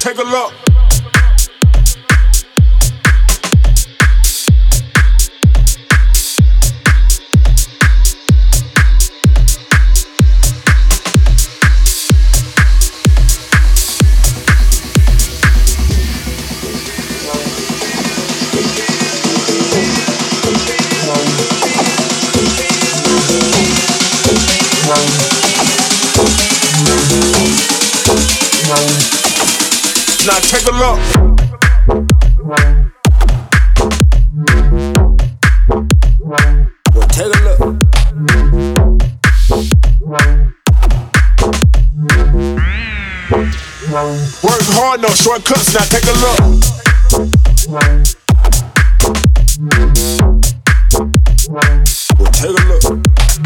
take a look. Now take a look. Well, take a look. Work hard, no shortcuts. Now take a look. Well, take a look.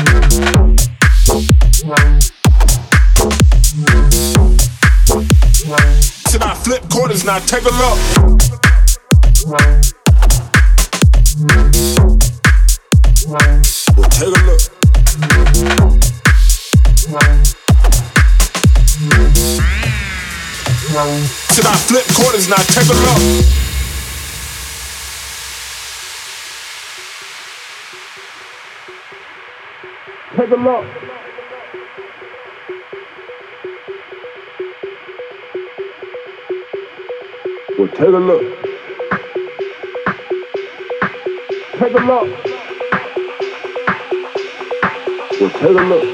Till I flip quarters, now take a look. Well, take a look. Till I flip quarters, now take a look. Take a look. Well, take a look. Take a look. Well, take a look.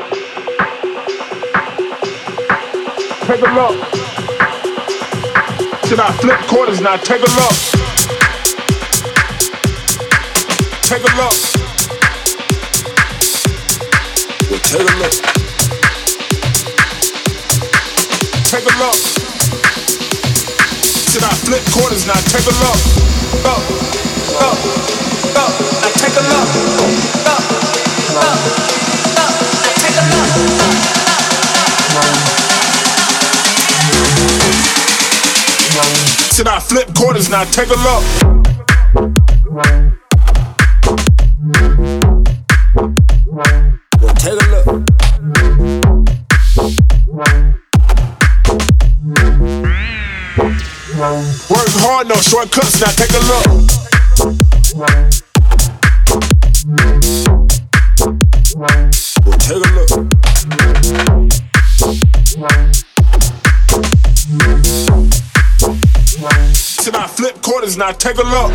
Take a look. Should I flip quarters now? Take a look. Take a look. Well, take a look. Take a look. Should I flip quarters now? Take a look. Look. Look. Look. Now take a look. Look. Look. Look. Now take a look. Should I flip quarters now? Take a look. Well, take a look. Work hard, no shortcuts. Now take a look. Well, take a look. Should I flip quarters now? Take a look.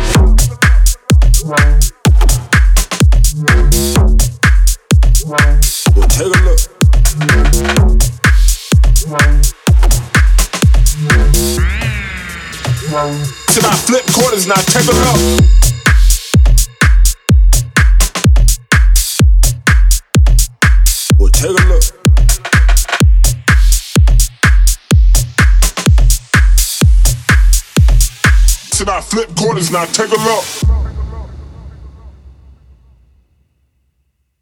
Well, take a look. Should I flip quarters now? Take a look. Well, take a look. Should I flip quarters now? Take a look.